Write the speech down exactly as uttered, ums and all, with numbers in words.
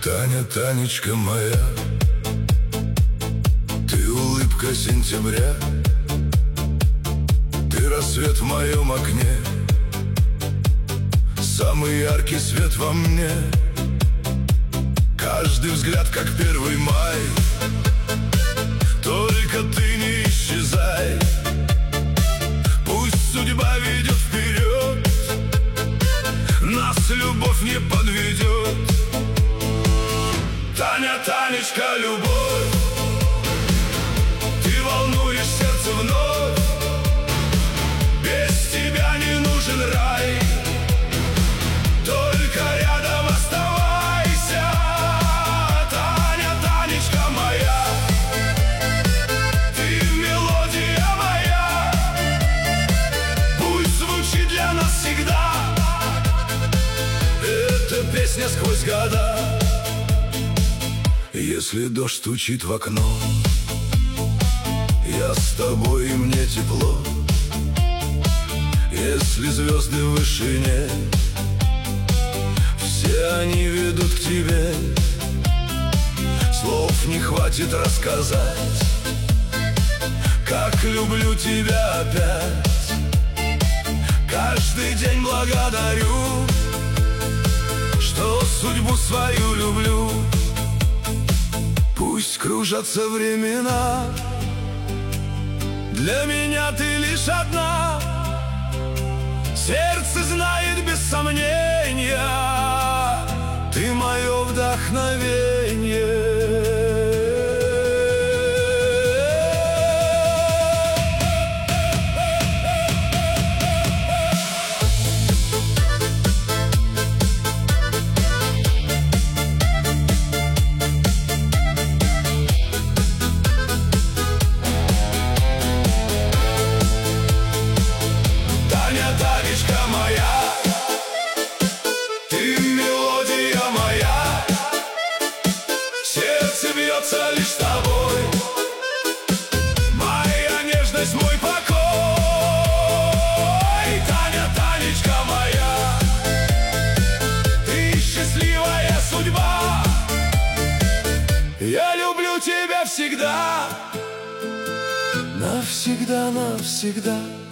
Таня, Танечка моя, ты улыбка сентября, ты рассвет в моем окне, самый яркий свет во мне. Каждый взгляд как первый май, только ты не исчезай. Пусть судьба ведет вперед, нас любовь не подведет. Таня, Танечка, любовь, ты волнуешь сердце вновь. Без тебя не нужен рай, только рядом оставайся. Таня, Танечка моя, ты мелодия моя, пусть звучит для нас всегда эта песня сквозь года. Если дождь стучит в окно, я с тобой и мне тепло. Если звезды в вышине, все они ведут к тебе. Слов не хватит рассказать, как люблю тебя опять. Каждый день благодарю, что судьбу свою люблю. Пусть кружатся времена, для меня ты лишь одна. Сердце знает без сомнения, ты мое вдохновение. Танечка моя, ты мелодия моя, сердце бьется лишь с тобой. Моя нежность, мой покой. Таня, Танечка моя, ты счастливая судьба. Я люблю тебя всегда, навсегда, навсегда.